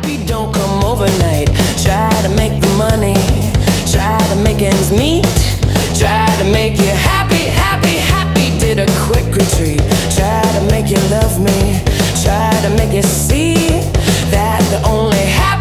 happy don't come overnight. Try to make the money, try to make ends meet, try to make you happy, happy, happy. Did a quick retreat, try to make you love me, try to make you see that the only happy